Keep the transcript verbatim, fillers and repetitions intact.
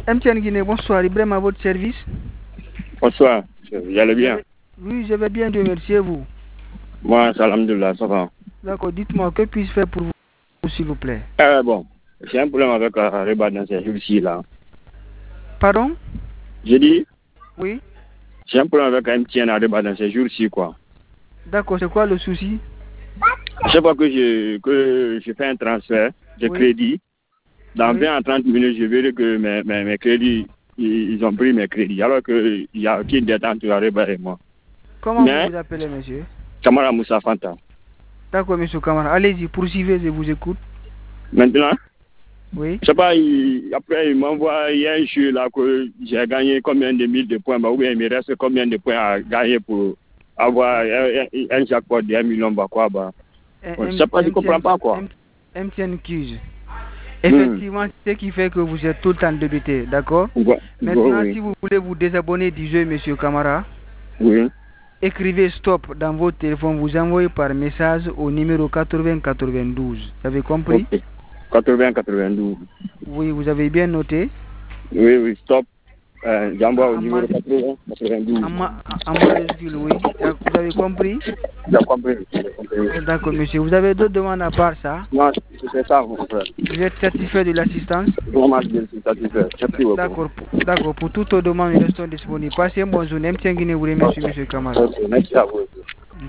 M T N Guinée, bonsoir. Ibrahim à votre service. Bonsoir, vous allez bien? Oui, je vais bien, Dieu merci, vous. Moi, alhamdoulilah, ça va. D'accord, dites-moi, que puis-je faire pour vous, s'il vous plaît? Euh, bon, j'ai un problème avec la Reba dans ces jours-ci, là. Pardon? J'ai dit? Oui. J'ai un problème avec M T N à Reba dans ces jours-ci, quoi. D'accord, c'est quoi le souci? À chaque fois que je, que je fais un transfert de Oui. crédit, dans Oui. vingt à trente minutes, je verrai que mes, mes, mes crédits, ils, ils ont pris mes crédits, alors qu'il n'y a aucune détente entre la Reba et moi. Comment Mais, vous vous appelez, monsieur? Kamara Moussa Fanta. D'accord, monsieur Kamara. Allez-y, poursuivez, je vous écoute. Maintenant, Oui. je sais pas, il, après il m'envoie, il y a un jeu là que j'ai gagné combien de mille de points, bah, ou bien il me reste combien de points à gagner pour avoir un, un, un jackpot de un million, bah quoi, bah. Bon, je sais pas, je comprends pas quoi. M T N Quiz. Effectivement, c'est ce qui fait que vous êtes tout le temps débité, d'accord? Ouais, Maintenant, oui. si vous voulez vous désabonner du jeu, monsieur Kamara, oui. Écrivez stop dans votre téléphone, vous envoyez par message au numéro quatre-vingts quatre-vingt-douze. Vous avez compris? Okay. quatre-vingts quatre-vingt-douze. Oui, vous avez bien noté? Oui, oui, stop. Euh, J'envoie au numéro quatre-vingts quatre-vingt-douze. En majuscule, oui. Vous avez compris? J'ai compris. D'accord, monsieur. Vous avez d'autres demandes à part ça? Non, c'est ça, mon frère. Vous êtes satisfait de l'assistance? Vraiment, je suis satisfait. Merci beaucoup. D'accord. D'accord. Pour toutes vos demandes, nous restons disponibles. Passez une bonne journée. M. Guinée vous remercie, monsieur Kamara. Merci à vous.